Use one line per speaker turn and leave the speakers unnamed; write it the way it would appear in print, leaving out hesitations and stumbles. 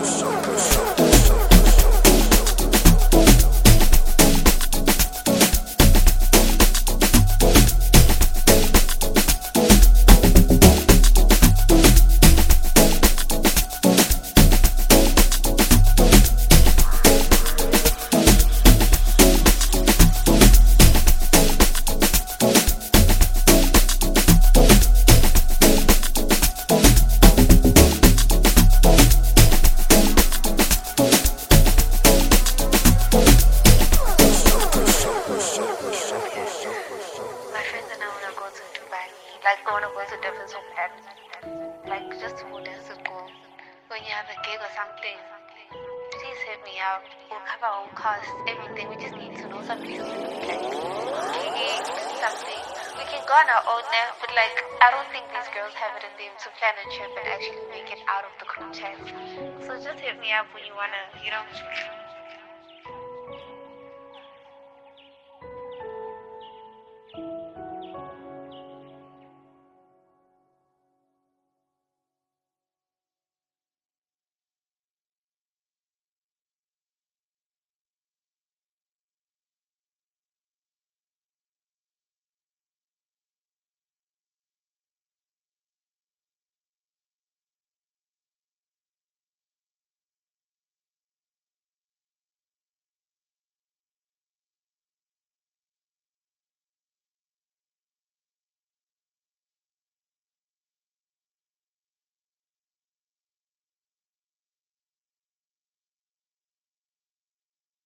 Like going away to different places, like just 2 days ago, when you have a gig or something, please hit me up. We'll cover our costs, everything. We just need to know some places to be like gigging, something. We can go on our own now, but like I don't think these girls have it in them to plan a trip and actually make it out of the group chat. So just hit me up when you wanna,